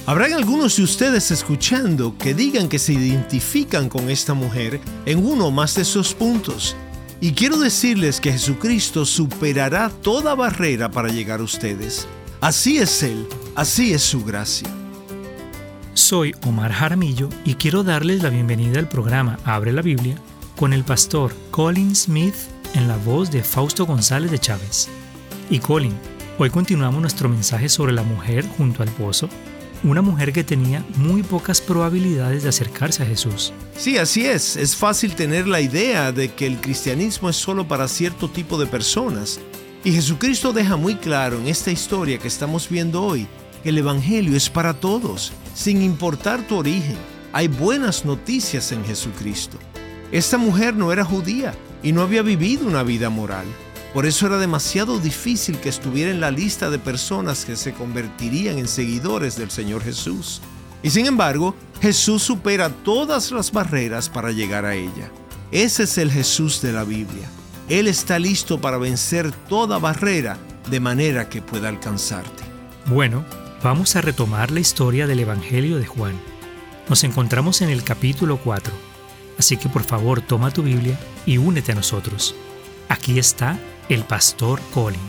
Habrán algunos de ustedes escuchando que digan que se identifican con esta mujer en uno o más de esos puntos. Y quiero decirles que Jesucristo superará toda barrera para llegar a ustedes. Así es Él, así es su gracia. Soy Omar Jaramillo y quiero darles la bienvenida al programa Abre la Biblia con el pastor Colin Smith en la voz de Fausto González de Chávez. Y Colin, hoy continuamos nuestro mensaje sobre la mujer junto al pozo. Una mujer que tenía muy pocas probabilidades de acercarse a Jesús. Sí, así es. Es fácil tener la idea de que el cristianismo es solo para cierto tipo de personas. Y Jesucristo deja muy claro en esta historia que estamos viendo hoy que el Evangelio es para todos, sin importar tu origen. Hay buenas noticias en Jesucristo. Esta mujer no era judía y no había vivido una vida moral. Por eso era demasiado difícil que estuviera en la lista de personas que se convertirían en seguidores del Señor Jesús. Y sin embargo, Jesús supera todas las barreras para llegar a ella. Ese es el Jesús de la Biblia. Él está listo para vencer toda barrera de manera que pueda alcanzarte. Bueno, vamos a retomar la historia del Evangelio de Juan. Nos encontramos en el capítulo 4. Así que por favor toma tu Biblia y únete a nosotros. Aquí está el pastor Colin.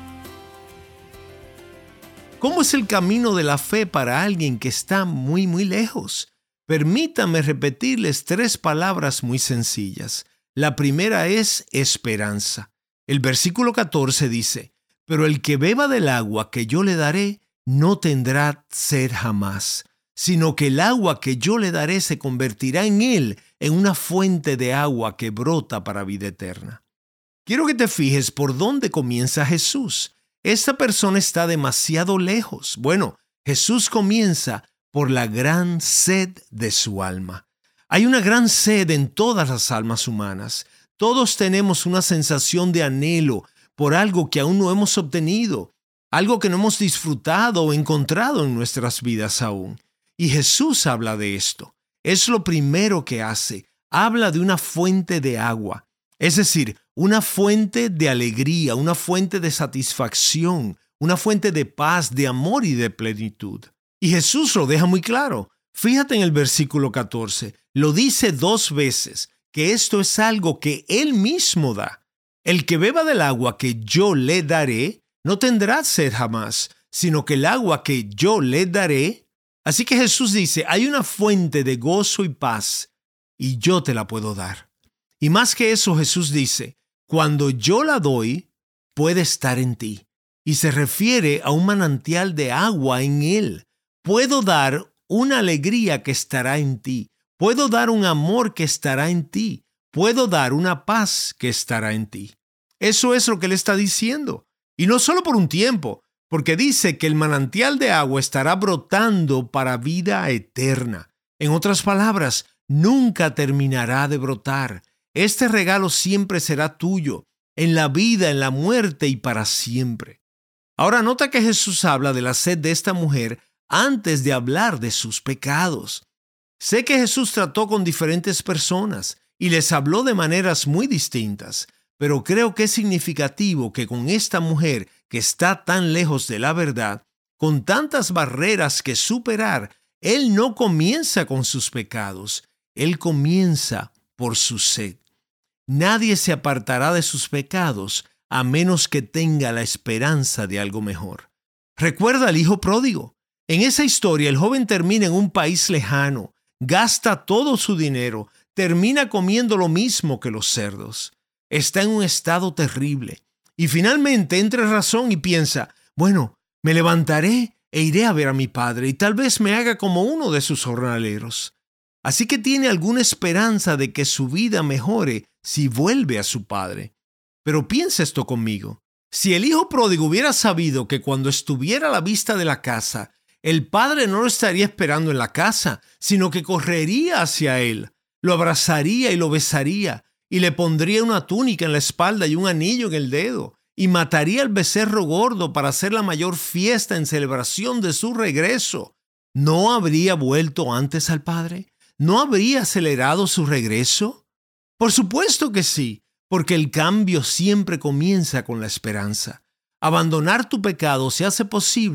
¿Cómo es el camino de la fe para alguien que está muy lejos? Permítanme repetirles 3 palabras muy sencillas. La primera es esperanza. El versículo 14 dice: pero el que beba del agua que yo le daré no tendrá sed jamás, sino que el agua que yo le daré se convertirá en él en una fuente de agua que brota para vida eterna. Quiero que te fijes por dónde comienza Jesús. Esta persona está demasiado lejos. Bueno, Jesús comienza por la gran sed de su alma. Hay una gran sed en todas las almas humanas. Todos tenemos una sensación de anhelo por algo que aún no hemos obtenido, algo que no hemos disfrutado o encontrado en nuestras vidas aún. Y Jesús habla de esto. Es lo primero que hace. Habla de una fuente de agua. Es decir, una fuente de alegría, una fuente de satisfacción, una fuente de paz, de amor y de plenitud. Y Jesús lo deja muy claro. Fíjate en el versículo 14. Lo dice 2 veces, que esto es algo que Él mismo da. El que beba del agua que yo le daré, no tendrá sed jamás, sino que el agua que yo le daré. Así que Jesús dice, hay una fuente de gozo y paz, y yo te la puedo dar. Y más que eso, Jesús dice, cuando yo la doy, puede estar en ti. Y se refiere a un manantial de agua en Él. Puedo dar una alegría que estará en ti. Puedo dar un amor que estará en ti. Puedo dar una paz que estará en ti. Eso es lo que Él está diciendo. Y no solo por un tiempo, porque dice que el manantial de agua estará brotando para vida eterna. En otras palabras, nunca terminará de brotar. Este regalo siempre será tuyo, en la vida, en la muerte y para siempre. Ahora nota que Jesús habla de la sed de esta mujer antes de hablar de sus pecados. Sé que Jesús trató con diferentes personas y les habló de maneras muy distintas, pero creo que es significativo que con esta mujer que está tan lejos de la verdad, con tantas barreras que superar, Él no comienza con sus pecados, Él comienza por su sed. Nadie se apartará de sus pecados a menos que tenga la esperanza de algo mejor. Recuerda al hijo pródigo. En esa historia, el joven termina en un país lejano, gasta todo su dinero, termina comiendo lo mismo que los cerdos. Está en un estado terrible. Y finalmente entra en razón y piensa, bueno, me levantaré e iré a ver a mi padre y tal vez me haga como uno de sus jornaleros. Así que tiene alguna esperanza de que su vida mejore si vuelve a su padre. Pero piensa esto conmigo. Si el hijo pródigo hubiera sabido que cuando estuviera a la vista de la casa, el padre no lo estaría esperando en la casa, sino que correría hacia él, lo abrazaría y lo besaría, y le pondría una túnica en la espalda y un anillo en el dedo, y mataría al becerro gordo para hacer la mayor fiesta en celebración de su regreso, ¿no habría vuelto antes al padre? ¿No habría acelerado su regreso? Por supuesto que sí, porque el cambio siempre comienza con la esperanza. Abandonar tu pecado se hace posible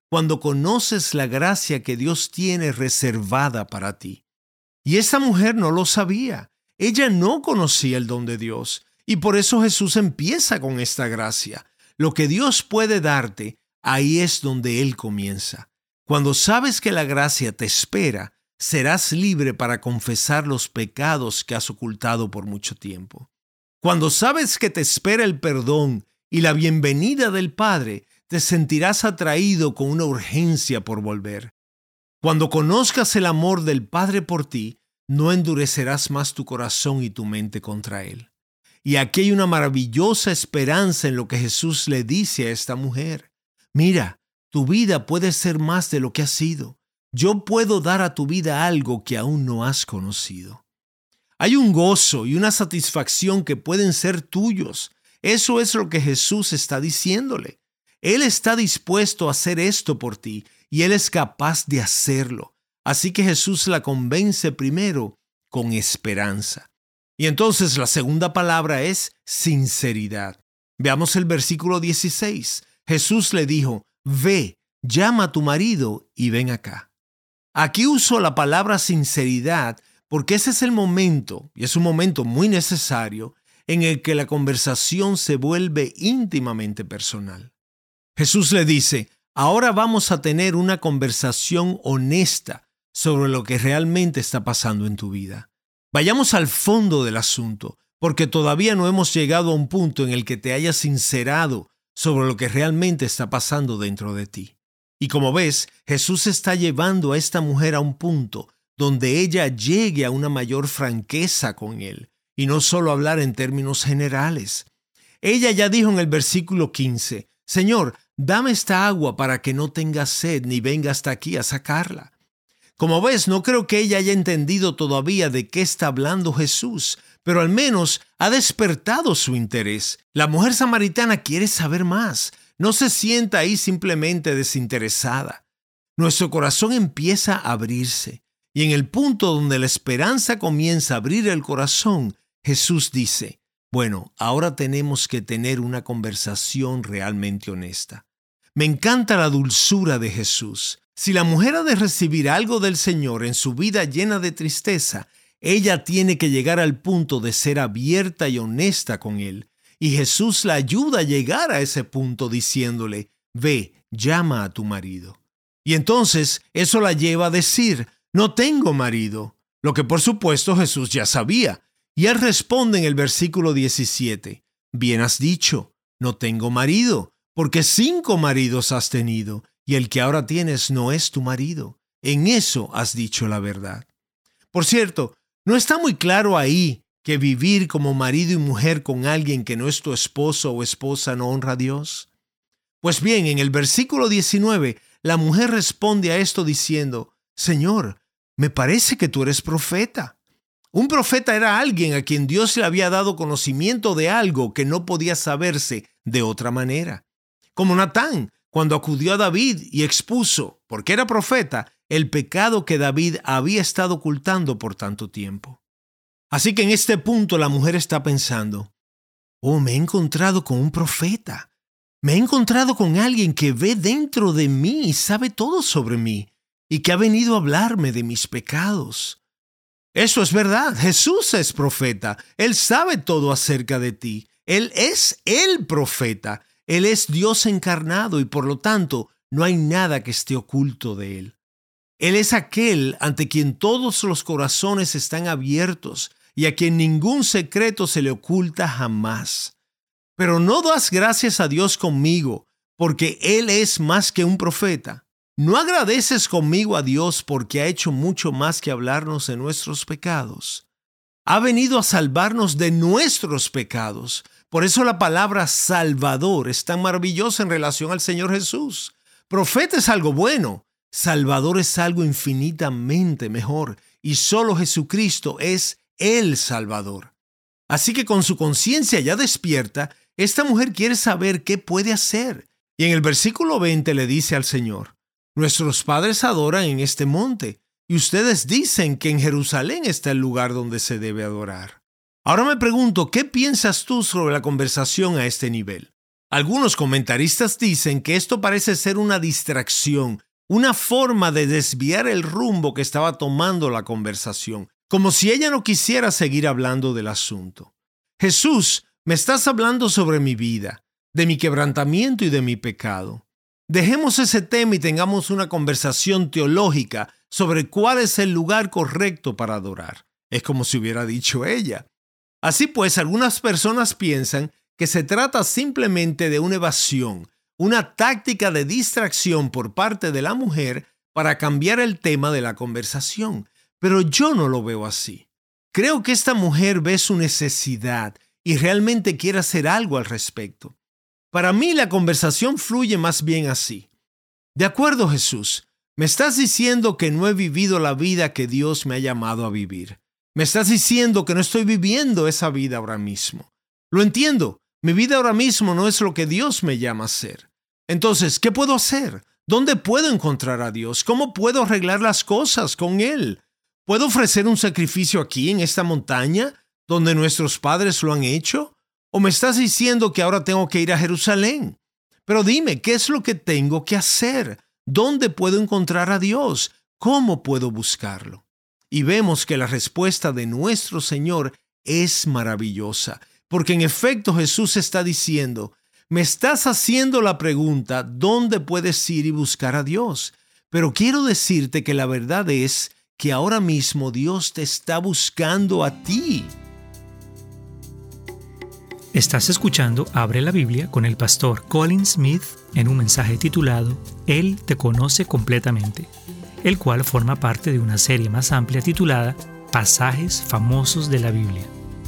cuando conoces la gracia que Dios tiene reservada para ti. Y esta mujer no lo sabía. Ella no conocía el don de Dios. Y por eso Jesús empieza con esta gracia. Lo que Dios puede darte, ahí es donde Él comienza. Cuando sabes que la gracia te espera, serás libre para confesar los pecados que has ocultado por mucho tiempo. Cuando sabes que te espera el perdón y la bienvenida del Padre, te sentirás atraído con una urgencia por volver. Cuando conozcas el amor del Padre por ti, no endurecerás más tu corazón y tu mente contra Él. Y aquí hay una maravillosa esperanza en lo que Jesús le dice a esta mujer. Mira, tu vida puede ser más de lo que ha sido. Yo puedo dar a tu vida algo que aún no has conocido. Hay un gozo y una satisfacción que pueden ser tuyos. Eso es lo que Jesús está diciéndole. Él está dispuesto a hacer esto por ti y Él es capaz de hacerlo. Así que Jesús la convence primero con esperanza. Y entonces la segunda palabra es sinceridad. Veamos el versículo 16. Jesús le dijo, ve, llama a tu marido y ven acá. Aquí uso la palabra sinceridad porque ese es el momento, y es un momento muy necesario, en el que la conversación se vuelve íntimamente personal. Jesús le dice, ahora vamos a tener una conversación honesta sobre lo que realmente está pasando en tu vida. Vayamos al fondo del asunto, porque todavía no hemos llegado a un punto en el que te hayas sincerado sobre lo que realmente está pasando dentro de ti. Y como ves, Jesús está llevando a esta mujer a un punto donde ella llegue a una mayor franqueza con Él, y no solo hablar en términos generales. Ella ya dijo en el versículo 15, Señor, dame esta agua para que no tenga sed ni venga hasta aquí a sacarla. Como ves, no creo que ella haya entendido todavía de qué está hablando Jesús, pero al menos ha despertado su interés. La mujer samaritana quiere saber más. No se sienta ahí simplemente desinteresada. Nuestro corazón empieza a abrirse, y en el punto donde la esperanza comienza a abrir el corazón, Jesús dice, bueno, ahora tenemos que tener una conversación realmente honesta. Me encanta la dulzura de Jesús. Si la mujer ha de recibir algo del Señor en su vida llena de tristeza, ella tiene que llegar al punto de ser abierta y honesta con Él. Y Jesús la ayuda a llegar a ese punto diciéndole, ve, llama a tu marido. Y entonces eso la lleva a decir, no tengo marido, lo que por supuesto Jesús ya sabía. Y Él responde en el versículo 17, bien has dicho, no tengo marido, porque 5 maridos has tenido, y el que ahora tienes no es tu marido. En eso has dicho la verdad. Por cierto, no está muy claro ahí que vivir como marido y mujer con alguien que no es tu esposo o esposa no honra a Dios. Pues bien, en el versículo 19, la mujer responde a esto diciendo, Señor, me parece que tú eres profeta. Un profeta era alguien a quien Dios le había dado conocimiento de algo que no podía saberse de otra manera. Como Natán, cuando acudió a David y expuso, porque era profeta, el pecado que David había estado ocultando por tanto tiempo. Así que en este punto la mujer está pensando, me he encontrado con un profeta. Me he encontrado con alguien que ve dentro de mí y sabe todo sobre mí, y que ha venido a hablarme de mis pecados. Eso es verdad, Jesús es profeta. Él sabe todo acerca de ti. Él es el profeta. Él es Dios encarnado y por lo tanto no hay nada que esté oculto de Él. Él es aquel ante quien todos los corazones están abiertos y a quien ningún secreto se le oculta jamás. Pero no das gracias a Dios conmigo porque Él es más que un profeta. ¿No agradeces conmigo a Dios porque ha hecho mucho más que hablarnos de nuestros pecados? Ha venido a salvarnos de nuestros pecados. Por eso la palabra Salvador es tan maravillosa en relación al Señor Jesús. Profeta es algo bueno, Salvador es algo infinitamente mejor, y solo Jesucristo es el Salvador. Así que con su conciencia ya despierta, esta mujer quiere saber qué puede hacer. Y en el versículo 20 le dice al Señor, nuestros padres adoran en este monte, y ustedes dicen que en Jerusalén está el lugar donde se debe adorar. Ahora me pregunto, ¿qué piensas tú sobre la conversación a este nivel? Algunos comentaristas dicen que esto parece ser una distracción, una forma de desviar el rumbo que estaba tomando la conversación, como si ella no quisiera seguir hablando del asunto. Jesús, me estás hablando sobre mi vida, de mi quebrantamiento y de mi pecado. Dejemos ese tema y tengamos una conversación teológica sobre cuál es el lugar correcto para adorar. Es como si hubiera dicho ella. Así pues, algunas personas piensan que se trata simplemente de una evasión, una táctica de distracción por parte de la mujer para cambiar el tema de la conversación. Pero yo no lo veo así. Creo que esta mujer ve su necesidad y realmente quiere hacer algo al respecto. Para mí la conversación fluye más bien así. De acuerdo, Jesús, me estás diciendo que no he vivido la vida que Dios me ha llamado a vivir. Me estás diciendo que no estoy viviendo esa vida ahora mismo. Lo entiendo. Mi vida ahora mismo no es lo que Dios me llama a hacer. Entonces, ¿qué puedo hacer? ¿Dónde puedo encontrar a Dios? ¿Cómo puedo arreglar las cosas con Él? ¿Puedo ofrecer un sacrificio aquí, en esta montaña, donde nuestros padres lo han hecho? ¿O me estás diciendo que ahora tengo que ir a Jerusalén? Pero dime, ¿qué es lo que tengo que hacer? ¿Dónde puedo encontrar a Dios? ¿Cómo puedo buscarlo? Y vemos que la respuesta de nuestro Señor es maravillosa, porque en efecto Jesús está diciendo, me estás haciendo la pregunta, ¿dónde puedes ir y buscar a Dios? Pero quiero decirte que la verdad es que ahora mismo Dios te está buscando a ti. Estás escuchando Abre la Biblia con el pastor Colin Smith en un mensaje titulado Él te conoce completamente, el cual forma parte de una serie más amplia titulada Pasajes famosos de la Biblia.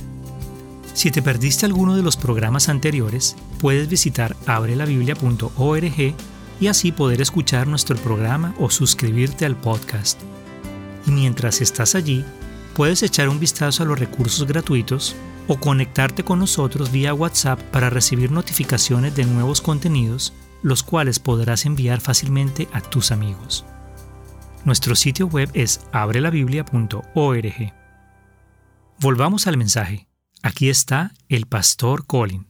Si te perdiste alguno de los programas anteriores, puedes visitar abrelabiblia.org y así poder escuchar nuestro programa o suscribirte al podcast. Y mientras estás allí, puedes echar un vistazo a los recursos gratuitos o conectarte con nosotros vía WhatsApp para recibir notificaciones de nuevos contenidos, los cuales podrás enviar fácilmente a tus amigos. Nuestro sitio web es abrelabiblia.org. Volvamos al mensaje. Aquí está el pastor Colin.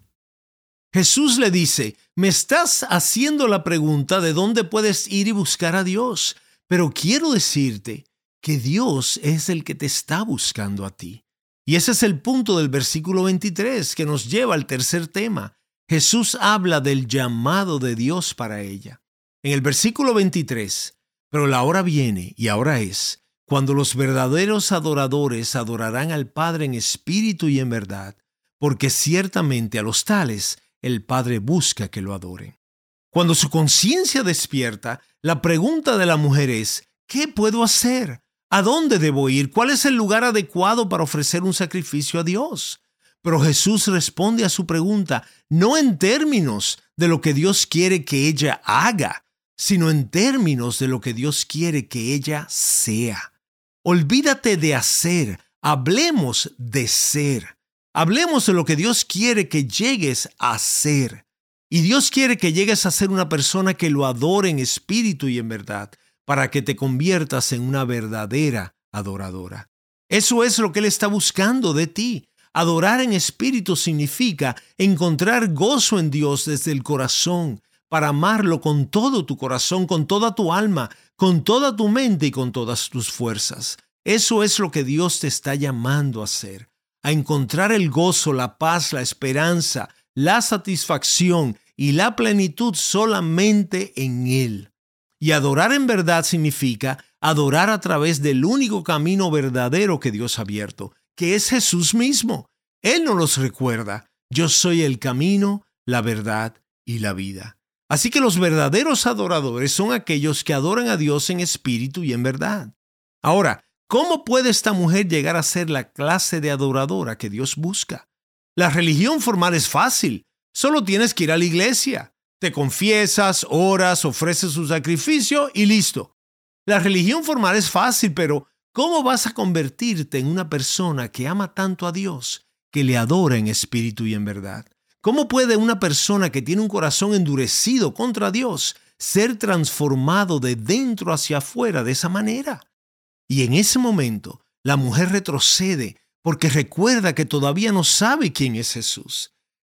Jesús le dice, me estás haciendo la pregunta de dónde puedes ir y buscar a Dios, pero quiero decirte que Dios es el que te está buscando a ti. Y ese es el punto del versículo 23 que nos lleva al tercer tema. Jesús habla del llamado de Dios para ella. En el versículo 23, pero la hora viene y ahora es, cuando los verdaderos adoradores adorarán al Padre en espíritu y en verdad, porque ciertamente a los tales el Padre busca que lo adoren. Cuando su conciencia despierta, la pregunta de la mujer es, ¿qué puedo hacer? ¿A dónde debo ir? ¿Cuál es el lugar adecuado para ofrecer un sacrificio a Dios? Pero Jesús responde a su pregunta no en términos de lo que Dios quiere que ella haga, sino en términos de lo que Dios quiere que ella sea. Olvídate de hacer, hablemos de ser. Hablemos de lo que Dios quiere que llegues a ser. Y Dios quiere que llegues a ser una persona que lo adore en espíritu y en verdad, para que te conviertas en una verdadera adoradora. Eso es lo que Él está buscando de ti. Adorar en espíritu significa encontrar gozo en Dios desde el corazón, para amarlo con todo tu corazón, con toda tu alma, con toda tu mente y con todas tus fuerzas. Eso es lo que Dios te está llamando a hacer, a encontrar el gozo, la paz, la esperanza, la satisfacción y la plenitud solamente en Él. Y adorar en verdad significa adorar a través del único camino verdadero que Dios ha abierto, que es Jesús mismo. Él nos los recuerda. Yo soy el camino, la verdad y la vida. Así que los verdaderos adoradores son aquellos que adoran a Dios en espíritu y en verdad. Ahora, ¿cómo puede esta mujer llegar a ser la clase de adoradora que Dios busca? La religión formal es fácil. Solo tienes que ir a la iglesia. Te confiesas, oras, ofreces un sacrificio y listo. La religión formal es fácil, pero ¿cómo vas a convertirte en una persona que ama tanto a Dios, que le adora en espíritu y en verdad? ¿Cómo puede una persona que tiene un corazón endurecido contra Dios ser transformado de dentro hacia afuera de esa manera? Y en ese momento, la mujer retrocede porque recuerda que todavía no sabe quién es Jesús.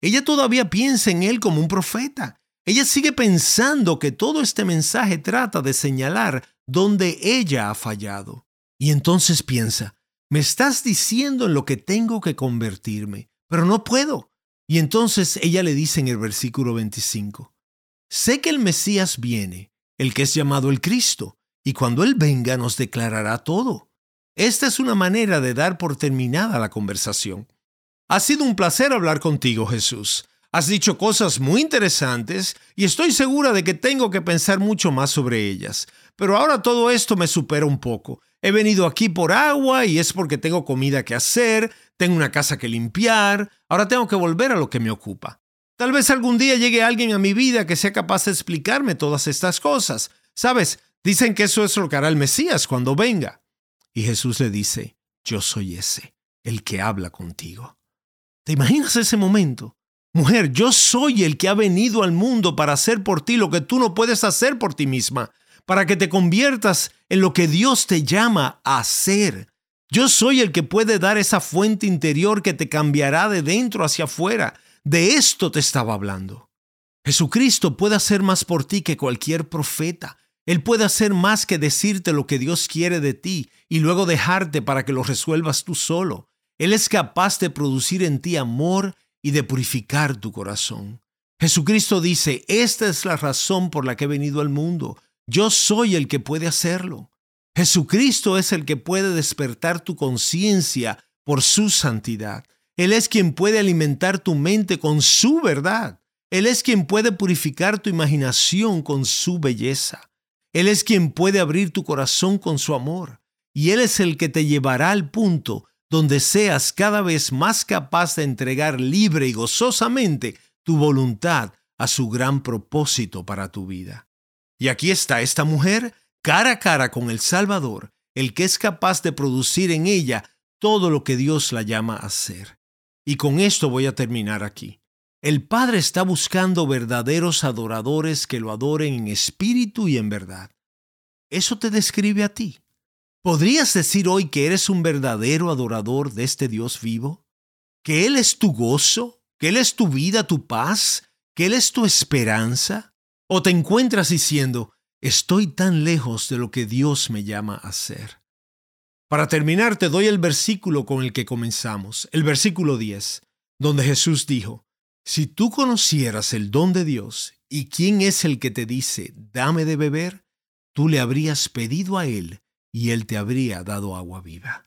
Ella todavía piensa en él como un profeta. Ella sigue pensando que todo este mensaje trata de señalar dónde ella ha fallado. Y entonces piensa, me estás diciendo en lo que tengo que convertirme, pero no puedo. Y entonces ella le dice en el versículo 25, sé que el Mesías viene, el que es llamado el Cristo, y cuando Él venga nos declarará todo. Esta es una manera de dar por terminada la conversación. Ha sido un placer hablar contigo, Jesús. Has dicho cosas muy interesantes y estoy segura de que tengo que pensar mucho más sobre ellas. Pero ahora todo esto me supera un poco. He venido aquí por agua y es porque tengo comida que hacer, tengo una casa que limpiar, ahora tengo que volver a lo que me ocupa. Tal vez algún día llegue alguien a mi vida que sea capaz de explicarme todas estas cosas. ¿Sabes? Dicen que eso es lo que hará el Mesías cuando venga. Y Jesús le dice, yo soy ese, el que habla contigo. ¿Te imaginas ese momento? Mujer, yo soy el que ha venido al mundo para hacer por ti lo que tú no puedes hacer por ti misma, para que te conviertas en lo que Dios te llama a hacer. Yo soy el que puede dar esa fuente interior que te cambiará de dentro hacia afuera. De esto te estaba hablando. Jesucristo puede hacer más por ti que cualquier profeta. Él puede hacer más que decirte lo que Dios quiere de ti y luego dejarte para que lo resuelvas tú solo. Él es capaz de producir en ti amor y de purificar tu corazón. Jesucristo dice, esta es la razón por la que he venido al mundo. Yo soy el que puede hacerlo. Jesucristo es el que puede despertar tu conciencia por su santidad. Él es quien puede alimentar tu mente con su verdad. Él es quien puede purificar tu imaginación con su belleza. Él es quien puede abrir tu corazón con su amor. Y Él es el que te llevará al punto donde seas cada vez más capaz de entregar libre y gozosamente tu voluntad a su gran propósito para tu vida. Y aquí está esta mujer, cara a cara con el Salvador, el que es capaz de producir en ella todo lo que Dios la llama a hacer. Y con esto voy a terminar aquí. El Padre está buscando verdaderos adoradores que lo adoren en espíritu y en verdad. ¿Eso te describe a ti? ¿Podrías decir hoy que eres un verdadero adorador de este Dios vivo? ¿Que Él es tu gozo? ¿Que Él es tu vida, tu paz? ¿Que Él es tu esperanza? ¿O te encuentras diciendo, estoy tan lejos de lo que Dios me llama a hacer? Para terminar, te doy el versículo con el que comenzamos, el versículo 10, donde Jesús dijo, si tú conocieras el don de Dios y quién es el que te dice, dame de beber, tú le habrías pedido a Él y Él te habría dado agua viva.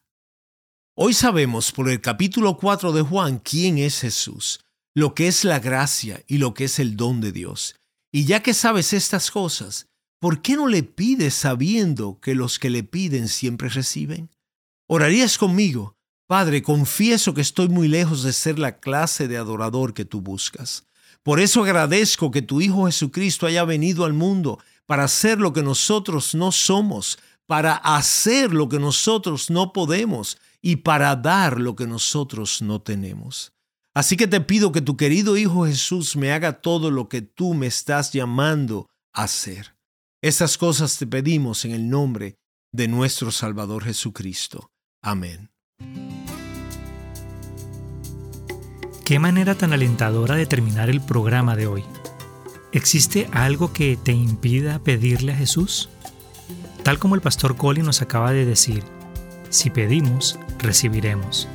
Hoy sabemos por el capítulo 4 de Juan quién es Jesús, lo que es la gracia y lo que es el don de Dios. Y ya que sabes estas cosas, ¿por qué no le pides sabiendo que los que le piden siempre reciben? ¿Orarías conmigo? Padre, confieso que estoy muy lejos de ser la clase de adorador que tú buscas. Por eso agradezco que tu Hijo Jesucristo haya venido al mundo para hacer lo que nosotros no somos, para hacer lo que nosotros no podemos y para dar lo que nosotros no tenemos. Así que te pido que tu querido Hijo Jesús me haga todo lo que tú me estás llamando a hacer. Estas cosas te pedimos en el nombre de nuestro Salvador Jesucristo. Amén. Qué manera tan alentadora de terminar el programa de hoy. ¿Existe algo que te impida pedirle a Jesús? Tal como el pastor Colin nos acaba de decir, si pedimos, recibiremos.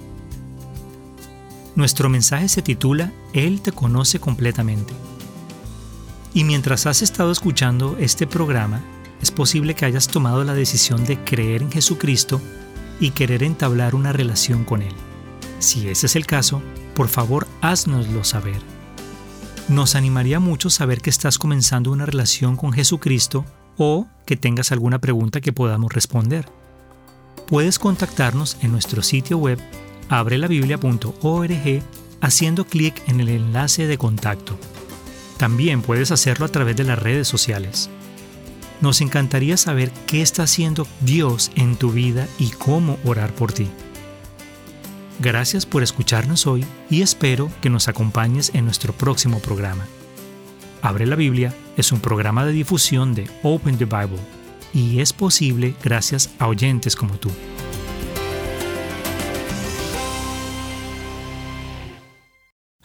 Nuestro mensaje se titula Él te conoce completamente. Y mientras has estado escuchando este programa, es posible que hayas tomado la decisión de creer en Jesucristo y querer entablar una relación con Él. Si ese es el caso, por favor, háznoslo saber. Nos animaría mucho saber que estás comenzando una relación con Jesucristo o que tengas alguna pregunta que podamos responder. Puedes contactarnos en nuestro sitio web abrelabiblia.org haciendo clic en el enlace de contacto. También puedes hacerlo a través de las redes sociales. Nos encantaría saber qué está haciendo Dios en tu vida y cómo orar por ti. Gracias por escucharnos hoy y espero que nos acompañes en nuestro próximo programa. Abre la Biblia es un programa de difusión de Open the Bible y es posible gracias a oyentes como tú.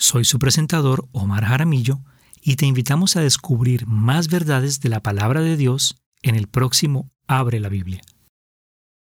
Soy su presentador, Omar Jaramillo, y te invitamos a descubrir más verdades de la Palabra de Dios en el próximo Abre la Biblia.